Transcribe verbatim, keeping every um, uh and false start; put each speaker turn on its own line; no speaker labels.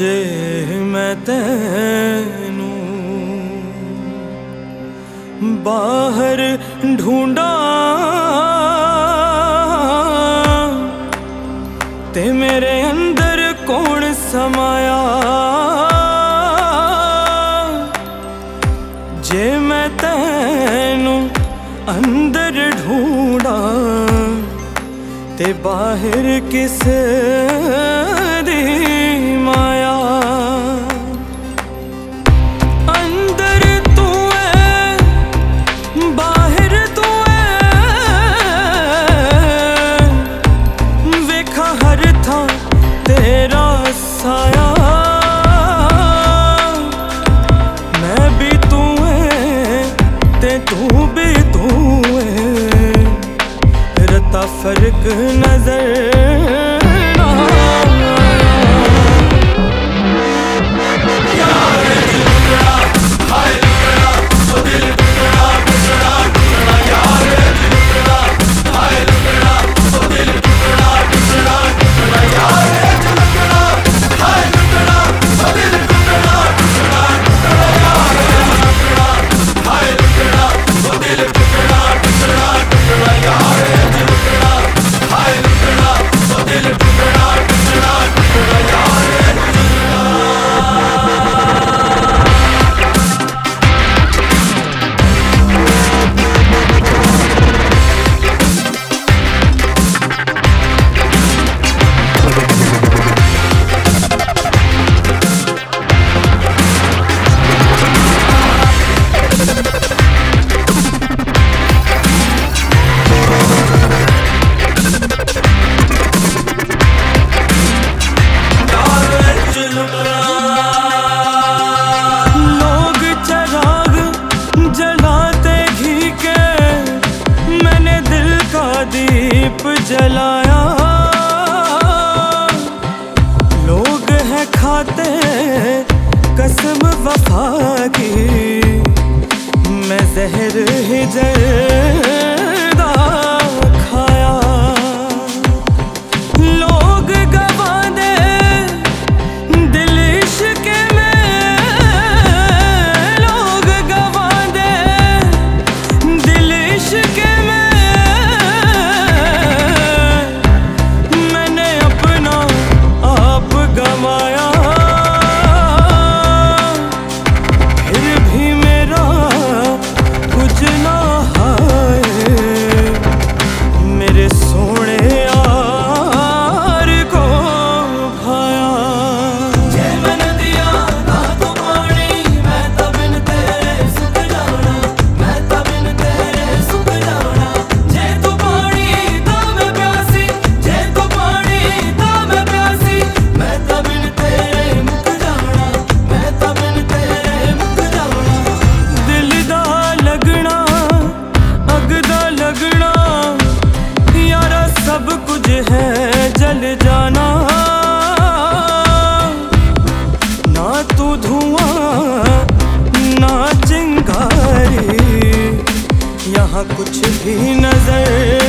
जे मैं तैनू बाहर ढूंढा ते मेरे अंदर कौन समाया। जे मैं तैनू अंदर ढूंढा ते बाहर किस दी माया। अंदर तू है बाहर तू है, वेखा हर था तेरा साया। मैं भी तू है ते तू भी तू है, रता फर्क नजर दीप जलाया। लोग हैं खाते कसम वफा की, मैं जहर ही जर्दा खाया। लोग गवा दे दिल इश्क में, लोग गवा दे दिल इश्क में। सब कुछ है जल जाना, ना तू धुआं ना चिंगारी, यहाँ कुछ भी नजर